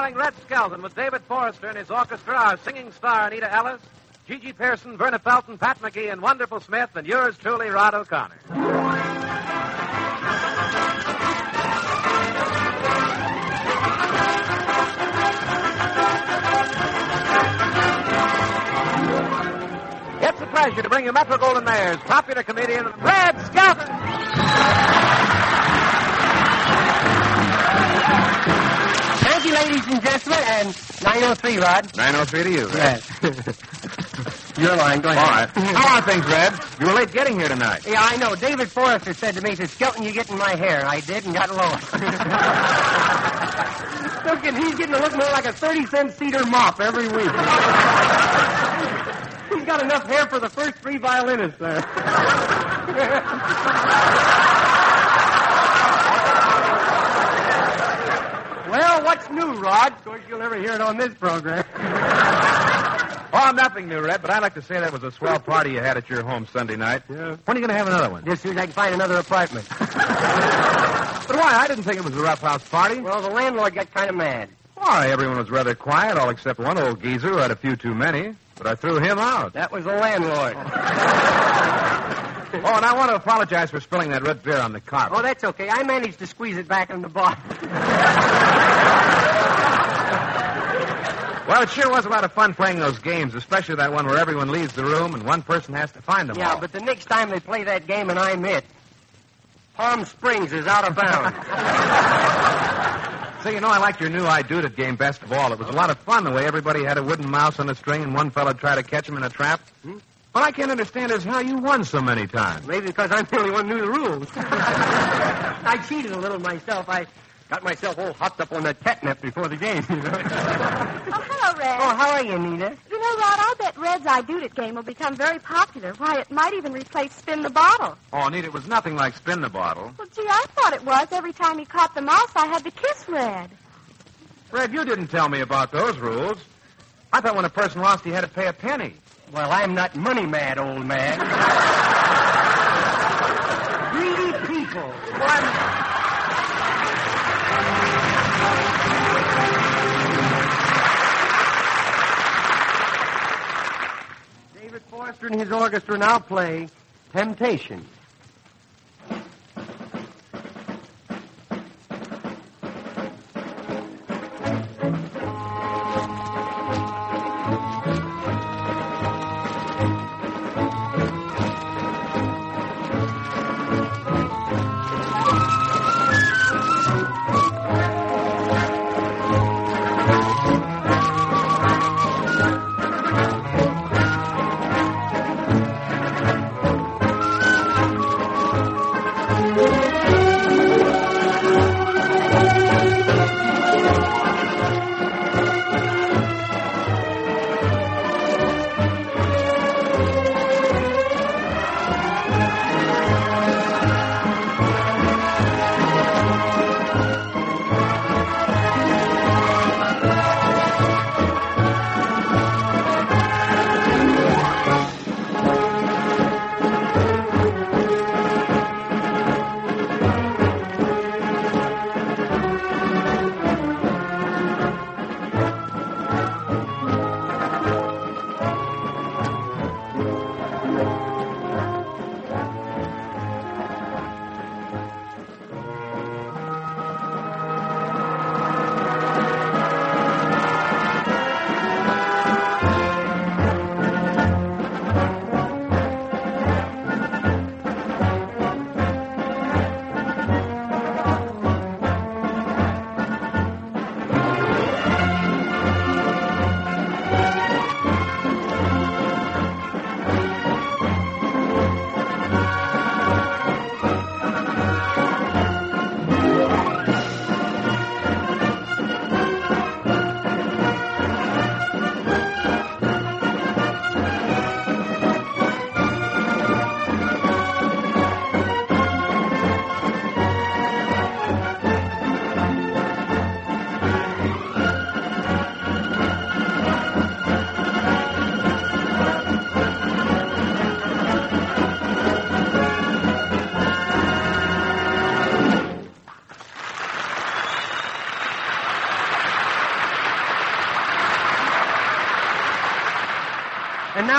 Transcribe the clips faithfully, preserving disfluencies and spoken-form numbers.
starring Red Skelton with David Forrester and his orchestra, our singing star Anita Ellis, Gigi Pearson, Verna Felton, Pat McGee, and Wonderful Smith, and yours truly, Rod O'Connor. It's a pleasure to bring you Metro-Goldwyn-Mayer's popular comedian, Red Skelton. Thank you, ladies and gentlemen, and nine oh three, Rod. nine oh three to you, Red. Yes. Your line, go ahead. All right. How are things, Red? You were late getting here tonight. Yeah, I know. David Forrester said to me, he said, Skelton, you get in my hair. I did and got lost. Look at, he's getting to look more like a thirty-cent cedar mop every week. He's got enough hair for the first three violinists there. Well, what's new, Rod? Of course, you'll never hear it on this program. Oh, nothing new, Red, but I'd like to say that was a swell party you had at your home Sunday night. Yeah. When are you going to have another one? As soon as I can find another apartment. But why? I didn't think it was a rough house party. Well, the landlord got kind of mad. Why, everyone was rather quiet, all except one old geezer who had a few too many. But I threw him out. That was the landlord. Oh, and I want to apologize for spilling that red beer on the carpet. Oh, that's okay. I managed to squeeze it back in the bottle. Well, it sure was a lot of fun playing those games, especially that one where everyone leaves the room and one person has to find them Yeah, all. but the next time they play that game and I'm it, Palm Springs is out of bounds. So, you know, I liked your new I Doed It game best of all. It was a lot of fun the way everybody had a wooden mouse on a string and one fellow tried to catch him in a trap. Hmm? What I can't understand is how you won so many times. Maybe because I'm the only one who knew the rules. I cheated a little myself. I got myself all hopped up on that catnip before the game, you know. Oh, hello, Red. Oh, how are you, Nita? You know, Rod, I'll bet Red's I Doed It game will become very popular. Why, it might even replace Spin the Bottle. Oh, Nita, it was nothing like Spin the Bottle. Well, gee, I thought it was. Every time he caught the mouse, I had to kiss Red. Red, you didn't tell me about those rules. I thought when a person lost, he had to pay a penny. Well, I'm not money mad, old man. Greedy people. One. David Forrester and his orchestra now play Temptation.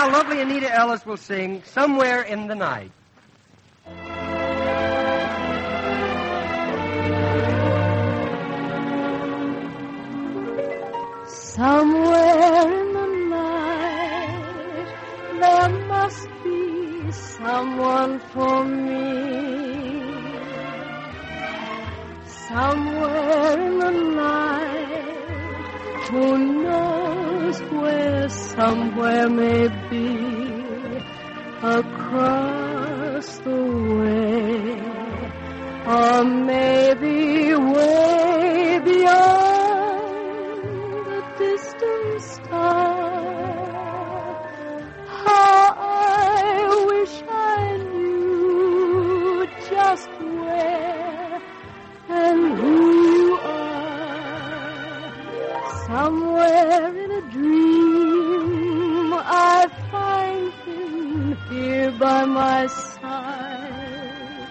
Now, lovely Anita Ellis will sing Somewhere in the Night. Somewhere in the night there must be someone for me. Somewhere in the night, who knows where somewhere may be, across the way, or maybe way beyond the distant star. How I wish I knew just where and who you are. Somewhere in a dream I find him here by my side.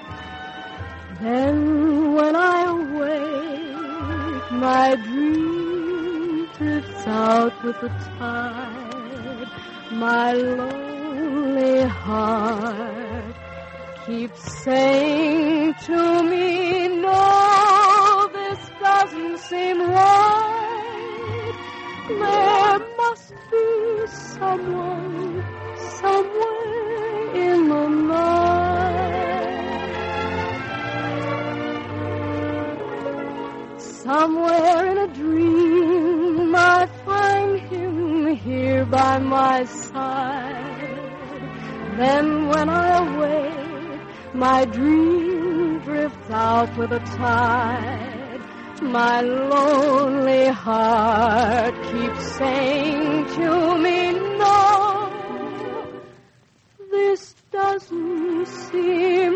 Then when I awake, my dream drifts out with the tide. My lonely heart keeps saying to me, no, this doesn't seem right. There must be someone, somewhere in the night. Somewhere in a dream I find him here by my side. Then when I awake, my dream drifts out with the tide. My lonely heart keeps saying to me, no, this doesn't seem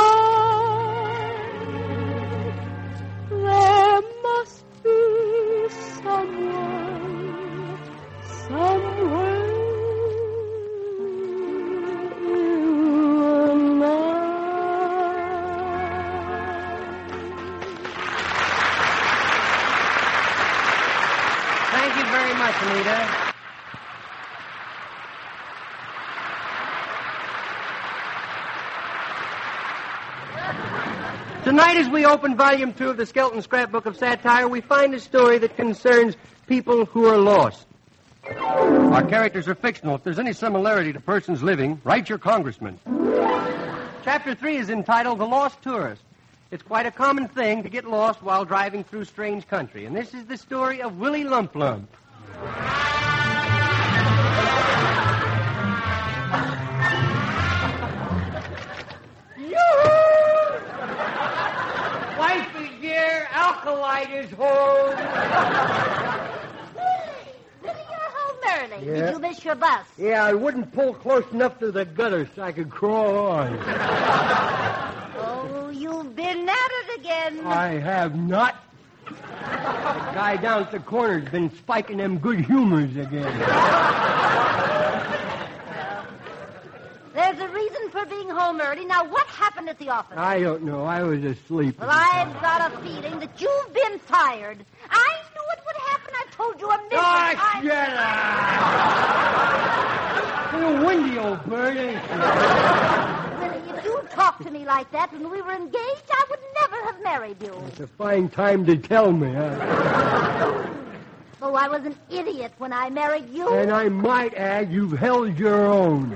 right. There must be someone, somewhere. Thank you very much, Anita. Tonight, as we open Volume two of the Skelton Scrapbook of Satire, we find a story that concerns people who are lost. Our characters are fictional. If there's any similarity to persons living, write your congressman. Chapter three is entitled The Lost Tourist. It's quite a common thing to get lost while driving through strange country. And this is the story of Willie Lump Lump. Yoo-hoo! Wifey dear, Alkalite is home. Willie, you're home early. Yeah. Did you miss your bus? Yeah, I wouldn't pull close enough to the gutter so I could crawl on. Oh, you've been at it again. I have not. The guy down at the corner's been spiking them good humors again. There's a reason for being home early. Now, what happened at the office? I don't know. I was asleep. Well, I've got a feeling that you've been fired. I knew it would happen. I've told you a million Ah, times. shut up! You're a windy old bird, ain't you? Willie, if you talked to me like that when we were engaged, I would never have married you. It's a fine time to tell me, huh? Oh, I was an idiot when I married you. And I might add, you've held your own.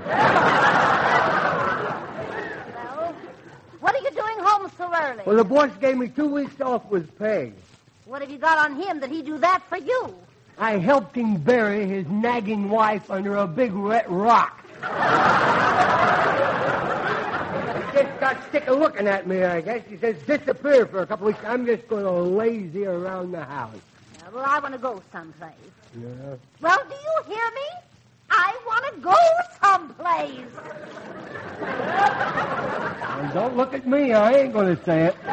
Well, what are you doing home so early? Well, the boss gave me two weeks off with pay. What have you got on him that he do that for you? I helped him bury his nagging wife under a big wet rock. He just got sick of looking at me, I guess. He says, disappear for a couple weeks. I'm just going to lazy around the house. Yeah, well, I want to go someplace. Yeah. Well, do you hear me? I want to go someplace. And don't look at me. I ain't going to say it.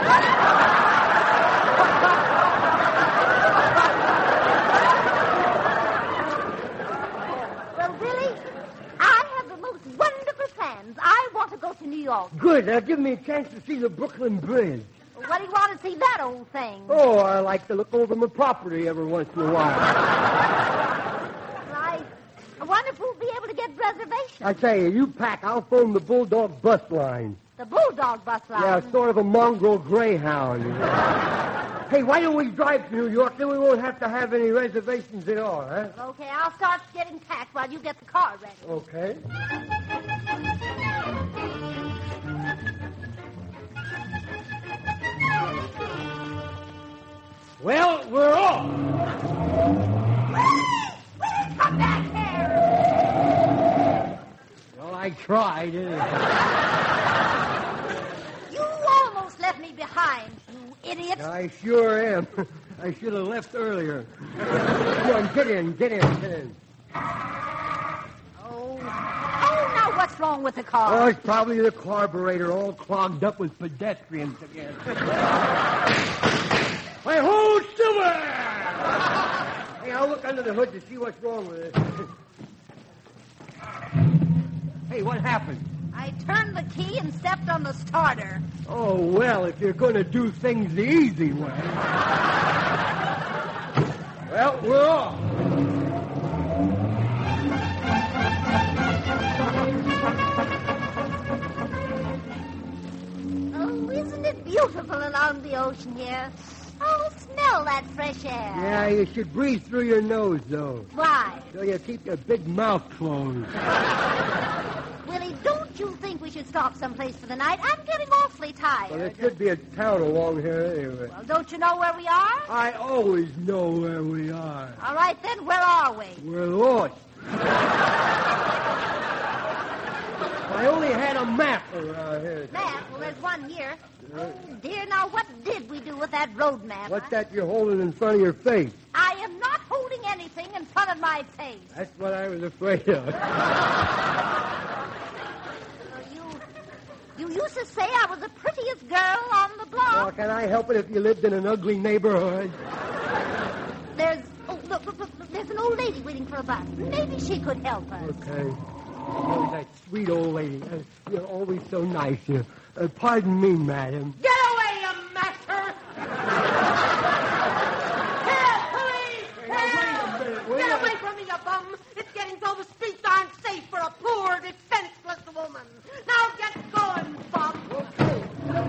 Well, Billy, I have the most wonderful plans. I want to go to New York. Good. Now give me a chance to see the Brooklyn Bridge. What do you want to see that old thing? Oh, I like to look over my property every once in a while. I, I wonder if we'll be able to get get reservations. I tell you, you pack. I'll phone the Bulldog bus line. The Bulldog bus line? Yeah, sort of a mongrel greyhound. Hey, why don't we drive to New York? Then we won't have to have any reservations at all, huh? Okay, I'll start getting packed while you get the car ready. Okay. Well, we're off. Willie! Willie, come back here! Well, I tried. You almost left me behind, you idiot. I sure am. I should have left earlier. Come on, get in, get in, get in. Oh. Oh, now what's wrong with the car? Oh, it's probably the carburetor all clogged up with pedestrians again. Hey, hold Silver! Hey, I'll look under the hood to see what's wrong with it. Hey, what happened? I turned the key and stepped on the starter. Oh, well, if you're going to do things the easy way. Well, we're off. Oh, isn't it beautiful along the ocean here? Oh, smell that fresh air. Yeah, you should breathe through your nose, though. Why? So you keep your big mouth closed. Willie, don't you think we should stop someplace for the night? I'm getting awfully tired. Well, there should be a town along here anyway. Well, don't you know where we are? I always know where we are. All right, then, where are we? We're lost. I only had a map around here. Map? Well, there's one here. Oh, dear, now what did we do with that road map? What's huh? that you're holding in front of your face? I am not holding anything in front of my face. That's what I was afraid of. Well, you, you used to say I was the prettiest girl on the block. Well, can I help it if you lived in an ugly neighborhood? There's, oh, look, look, look, there's an old lady waiting for a bus. Maybe she could help us. Okay. Oh, that sweet old lady. Uh, you're always so nice. You. Uh, pardon me, madam. Get away, you master! Help, police! Help! Get away from me, you bum! It's getting so the streets aren't safe for a poor, defenseless woman. Now get going, bum! Okay.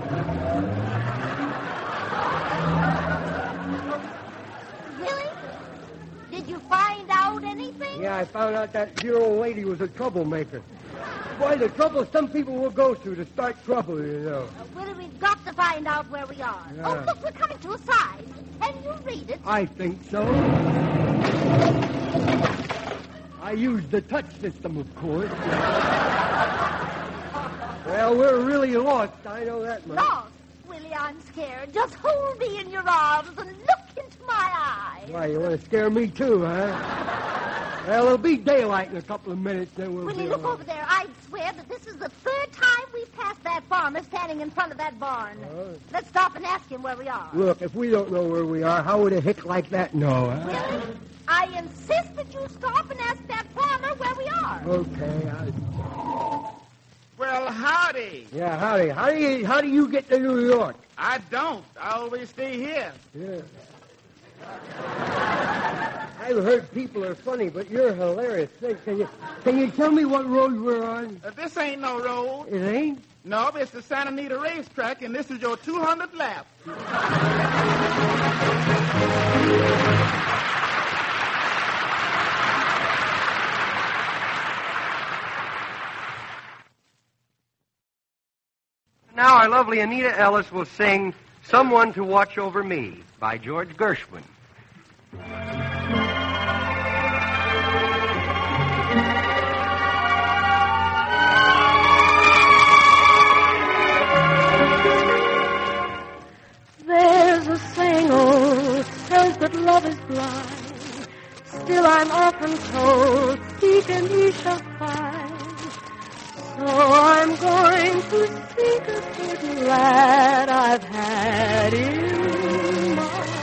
Really? Did you find out anything? Yeah, I found out that dear old lady was a troublemaker. Boy, the trouble some people will go through to start trouble, you know. Uh, Willie, we've got to find out where we are. Yeah. Oh, look, we're coming to a sign. Can you read it? I think so. I used the touch system, of course. Well, we're really lost. I know that much. Lost? Willie, I'm scared. Just hold me in your arms and look into my eyes. Why, you want to scare me too, huh? Well, it'll be daylight in a couple of minutes, then we'll Willie, be look along. over there. I'd swear that this is the third time we've passed that farmer standing in front of that barn. Oh. Let's stop and ask him where we are. Look, if we don't know where we are, how would a hick like that know, huh? Willie, I insist that you stop and ask that farmer where we are. Okay, I... Well, howdy. Yeah, howdy. How do you how do you get to New York? I don't. I always stay here. Yeah. I've heard people are funny, but you're hilarious. Say, Can you can you tell me what road we're on? Uh, this ain't no road. It ain't? No, it's the Santa Anita racetrack, and this is your two hundredth lap. Now our lovely Anita Ellis will sing Someone to Watch Over Me by George Gershwin. There's a saying, oh, says that love is blind. Still I'm often told, seek and ye shall find. So I'm going to seek a certain lad I've had in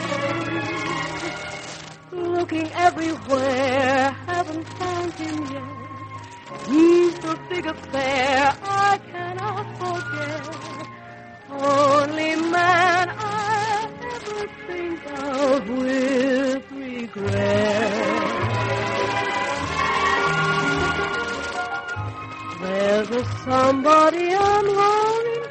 mind. Looking everywhere, haven't found him yet. He's the big affair I cannot forget. Only man I ever think of with regret.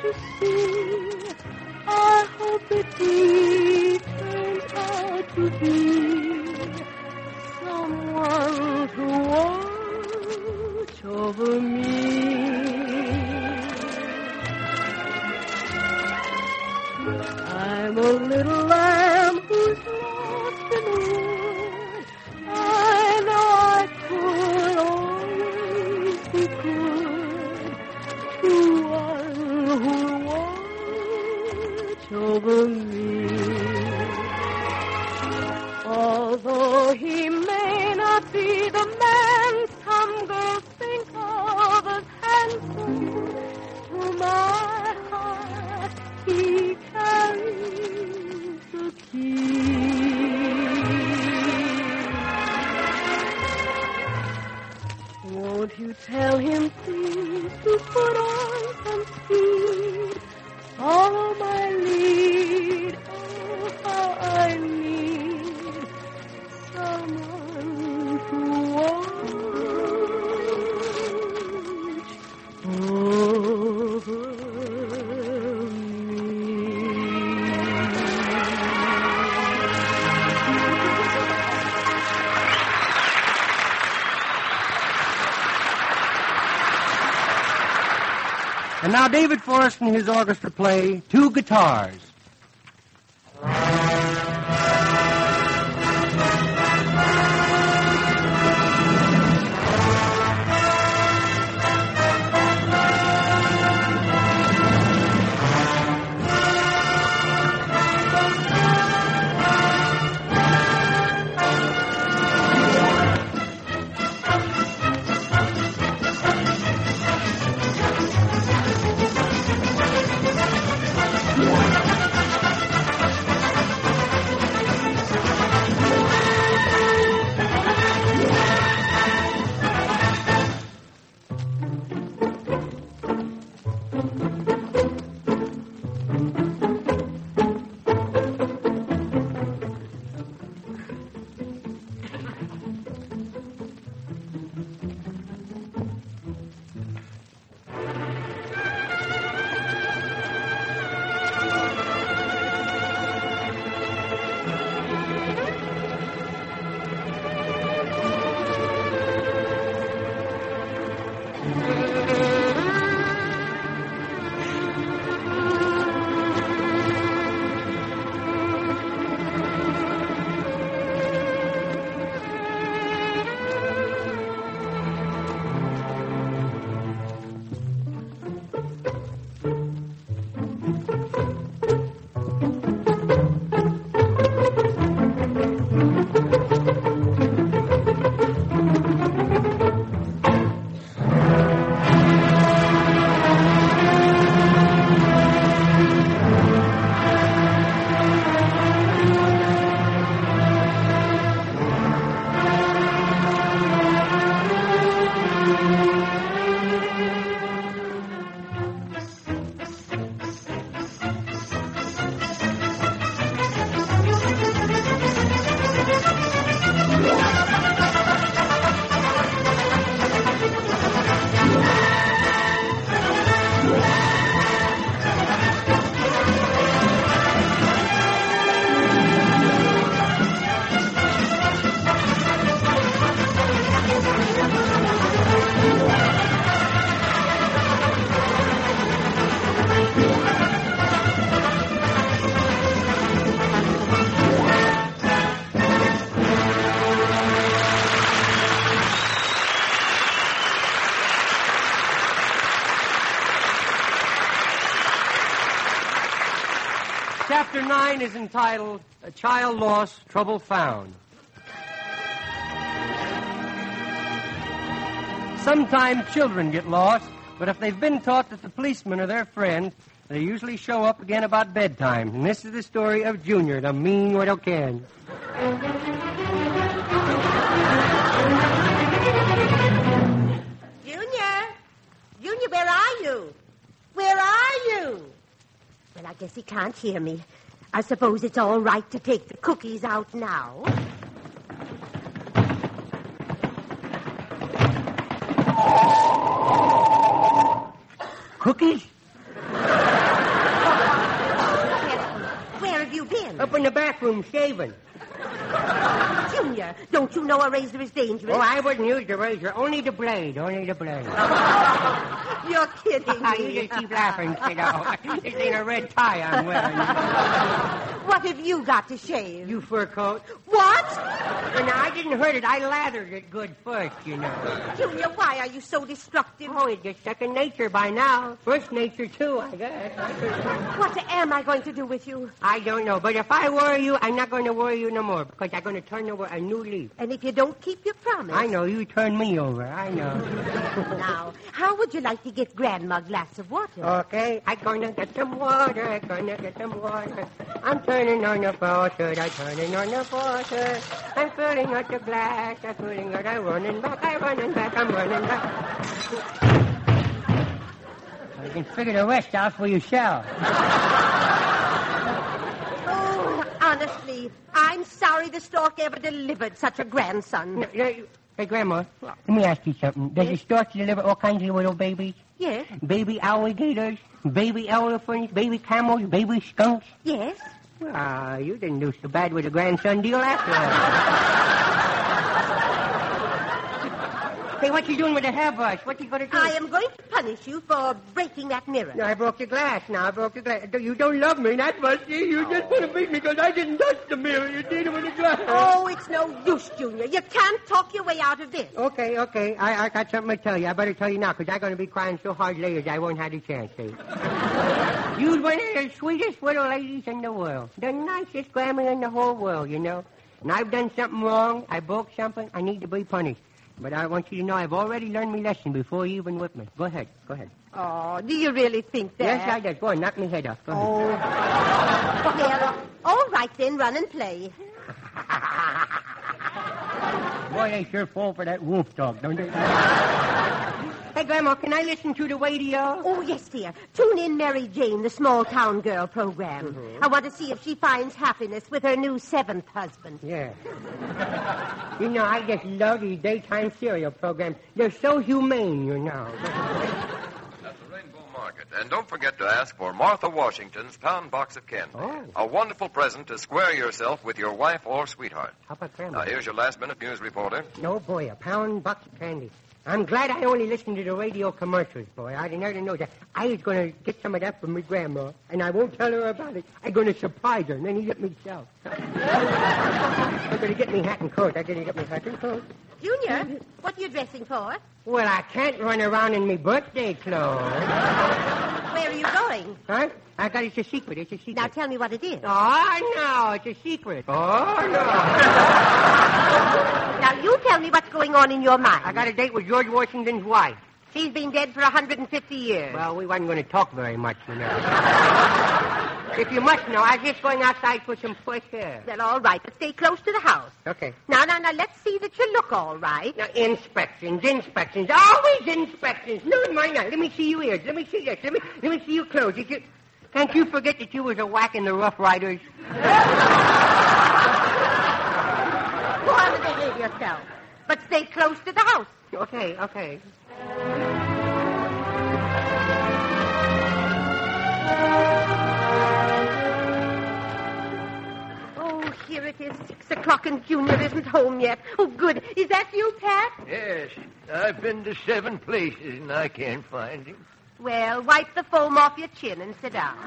to see. I hope that he turns out to be someone to watch over me. I'm a little lamb who's lost in the wood. I know I could always be good to one who'll watch over me. Although he may not be the man some girls think of as handsome, to my heart he carries the key. Won't you tell him, please, to put on some speed, follow my lead, oh, how I need someone to watch over me. And now David Forrest and his orchestra play Two Guitars. Chapter nine is entitled A Child Lost, Trouble Found. Sometimes children get lost, but if they've been taught that the policemen are their friend, they usually show up again about bedtime. And this is the story of Junior, the mean little kid. Junior! Junior, where are you? Where are you? Well, I guess he can't hear me. I suppose it's all right to take the cookies out now. Cookies? you been? Up in the bathroom shaving. Junior, don't you know a razor is dangerous? Oh, I wouldn't use the razor. Only the blade. Only the blade. You're kidding me. You just keep laughing, kiddo. This ain't a red tie I'm wearing. What have you got to shave? You fur coat. What? Well, now, I didn't hurt it. I lathered it good first, you know. Junior, why are you so destructive? Oh, it's just second nature by now. First nature, too, I guess. What am I going to do with you? I don't know. But if I worry you, I'm not going to worry you no more because I'm going to turn over a new leaf. And if you don't keep your promise? I know. You turn me over. I know. Now, how would you like to get Grandma a glass of water? Okay. I'm going to get some water. I'm going to get some water. I'm turning on the faucet. I'm turning on the faucet. I'm filling up the glass. I'm filling up. I'm running back. I'm running back. I'm running back. You can figure the rest out for yourself. Oh, honestly, I'm sorry the stork ever delivered such a grandson. No, no, hey, Grandma, let me ask you something. Does the stork deliver all kinds of little babies? Yes. Baby alligators, baby elephants, baby camels, baby skunks? Yes. Ah, you didn't do so bad with the grandson deal after all. Hey, what you doing with the hairbrush? What you going to do? I am going to punish you for breaking that mirror. No, I broke the glass now. I broke the glass. You don't love me, that's what. You just want to beat me because I didn't touch the mirror. You did it with the glass. Oh, it's no use, Junior. You can't talk your way out of this. Okay, okay. I, I got something to tell you. I better tell you now because I'm going to be crying so hard later that I won't have the chance to. You're one of the sweetest little ladies in the world. The nicest grandma in the whole world, you know. And I've done something wrong. I broke something. I need to be punished. But I want you to know I've already learned my lesson before you even whip me. Go ahead. Go ahead. Oh, do you really think that? Yes, I did. Go on. Knock me head off. Go oh. Well, all right then. Run and play. Boy, they sure fall for that wolf dog, don't they? Hey, Grandma, can I listen to the radio? Oh, yes, dear. Tune in Mary Jane, the small town girl program. Mm-hmm. I want to see if she finds happiness with her new seventh husband. Yeah. You know, I just love these daytime serial programs. They're so humane, you know. At the Rainbow Market. And don't forget to ask for Martha Washington's pound box of candy. Oh. A wonderful present to square yourself with your wife or sweetheart. How about Grandma? Now, here's your last-minute news reporter. No, boy, a pound box of candy. I'm glad I only listened to the radio commercials, boy. I didn't know that. I was going to get some of that from my grandma, and I won't tell her about it. I'm going to surprise her, and then eat it myself. I'm going to get me hat and coat. I'm going to get my hat and coat. Junior, what are you dressing for? Well, I can't run around in my birthday clothes. Where are you going? Huh? I got it's a secret. It's a secret. Now tell me what it is. Oh, no, it's a secret. Oh, no. Now you tell me what's going on in your mind. I got a date with George Washington's wife. She's been dead for one hundred fifty years. Well, we wasn't going to talk very much, you know. If you must know, I was just going outside for some fresh air. Well, all right, but stay close to the house. Okay. Now, now, now, let's see that you look all right. Now, inspections, inspections, always inspections. No, mind not. Let me see your ears. Let me see this. Let me, let me see your clothes. Did you, can't you forget that you was a whack in the Rough Riders? Go on and behave yourself. But stay close to the house. Okay, okay. Oh, here it is, six o'clock, and Junior isn't home yet. Oh, good. Is that you, Pat? Yes. I've been to seven places, and I can't find him. Well, wipe the foam off your chin and sit down.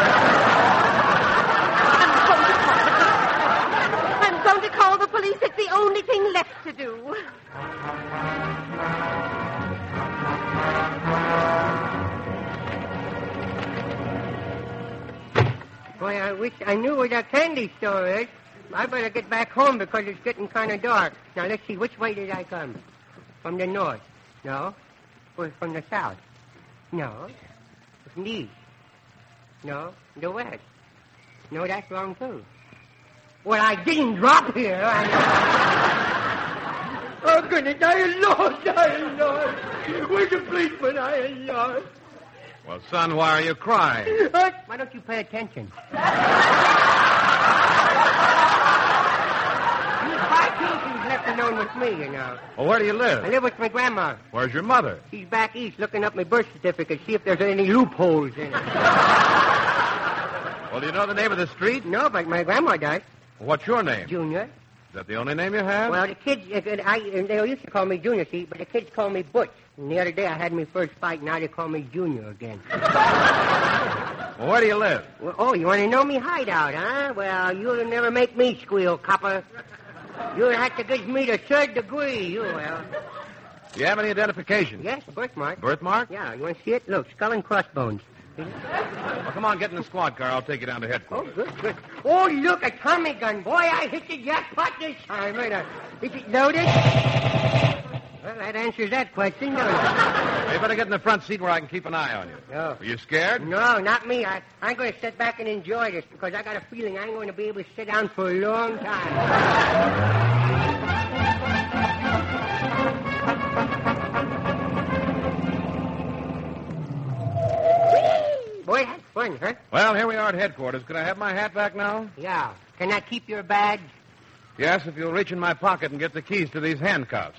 I'm going to call the police. It's the only thing left to do. Boy, I wish I knew where that candy store is. I better get back home because it's getting kind of dark. Now, let's see. Which way did I come? From the north? No. Or from the south? No. From the east? No. The west? No, that's wrong, too. Well, I didn't drop here. I... Oh, goodness. I am lost. I am lost. Where's the policeman? I am lost. Well, son, why are you crying? What? Why don't you pay attention? Five children's left alone with me, you know. Well, where do you I live? live with my grandma. Where's your mother? She's back east looking up my birth certificate, see if there's any loopholes in it. Well, do you know the name of the street? No, but my grandma does. What's your name? Junior. Is that the only name you have? Well, the kids, uh, I, they used to call me Junior, see, but the kids call me Butch. And the other day I had my first fight, now they call me Junior again. Well, where do you live? Well, oh, you want to know me hideout, huh? Well, you'll never make me squeal, copper. You'll have to give me the third degree, you will. Do you have any identification? Yes, a birthmark. Birthmark? Yeah, you want to see it? Look, skull and crossbones. Well, come on, get in the squad car. I'll take you down to Oh, headquarters. good, good. Oh, look, a Tommy gun. Boy, I hit the jackpot this time. Ain't I? Is it loaded? Well, that answers that question, doesn't it? You better get in the front seat where I can keep an eye on you. Oh. Are you scared? No, not me. I, I'm going to sit back and enjoy this because I got a feeling I ain't going to be able to sit down for a long time. Boy, that's fun, huh? Well, here we are at headquarters. Can I have my hat back now? Yeah. Can I keep your badge? Yes, if you'll reach in my pocket and get the keys to these handcuffs.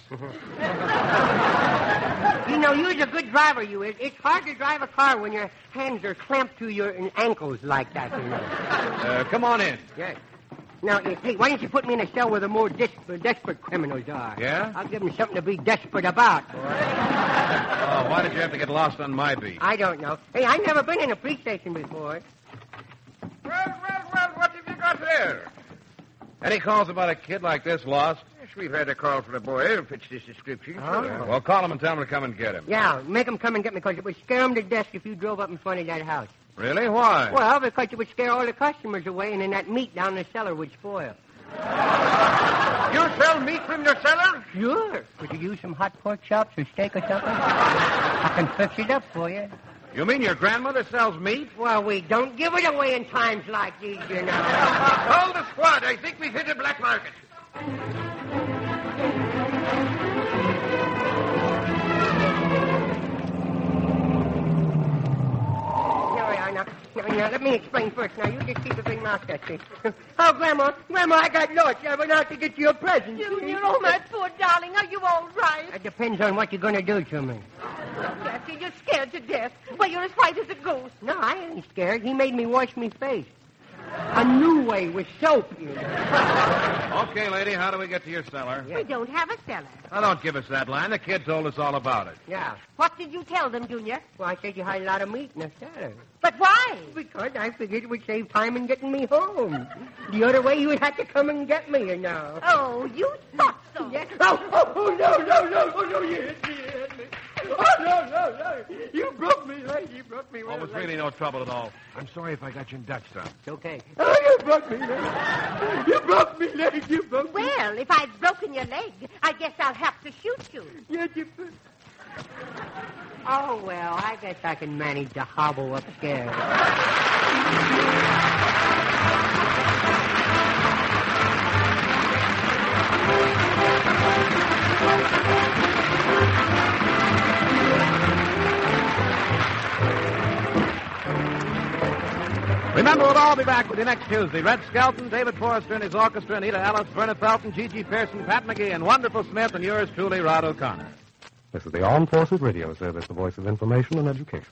You know, you're a good driver, you is. It's hard to drive a car when your hands are clamped to your ankles like that, you know. Uh, come on in. Yes. Now, uh, hey, why don't you put me in a cell where the more dis- desperate criminals are? Yeah? I'll give them something to be desperate about, boy. Oh, why did you have to get lost on my beat? I don't know. Hey, I've never been in a police station before. Well, well, well, what have you got there? Any calls about a kid like this lost? Yes, we've had a call from a boy who fits this description. Oh. Yeah, well, call him and tell him to come and get him. Yeah, make them come and get me because it would scare them to death if you drove up in front of that house. Really? Why? Well, because it would scare all the customers away and then that meat down the cellar would spoil. You sell meat from your cellar? Sure. Could you use some hot pork chops or steak or something? I can fix it up for you. You mean your grandmother sells meat? Well, we don't give it away in times like these, you know. Hold the squad. I think we've hit a black market. Here we are now. Now, now, let me explain first. Now, you just keep a big mouth shut, see. Oh, Grandma, Grandma, I got lost. I went out to get you a present. Junior, oh, my poor darling, are you all right? It depends on what you're going to do to me. Jesse, you're scared to death. Why, you're as white as a ghost. No, I ain't scared. He made me wash me face. A new way with soap, you know. Okay, lady, how do we get to your cellar? We don't have a cellar. Now, don't give us that line. The kid told us all about it. Yeah. What did you tell them, Junior? Well, I said you had a lot of meat in the cellar. But why? Because I figured it would save time in getting me home. The other way, you would have to come and get me, you know. Oh, you thought so. Yeah. Oh, oh, oh, no, no, no, oh, no, you hit me, you hit me. Oh, no, no, no. You broke me leg. You broke me Oh, it was really no trouble at all. I'm sorry if I got you in Dutch, son. It's okay. Oh, you broke me leg. You broke me leg. You broke me. Well, if I've broken your leg, I guess I'll have to shoot you. Yes, you... Oh, well, I guess I can manage to hobble upstairs. Remember, we'll all be back with you next Tuesday. Red Skelton, David Forrester and his orchestra, Anita Ellis, Verna Felton, Gigi Pearson, Pat McGee, and Wonderful Smith, and yours truly, Rod O'Connor. This is the Armed Forces Radio Service, the voice of information and education.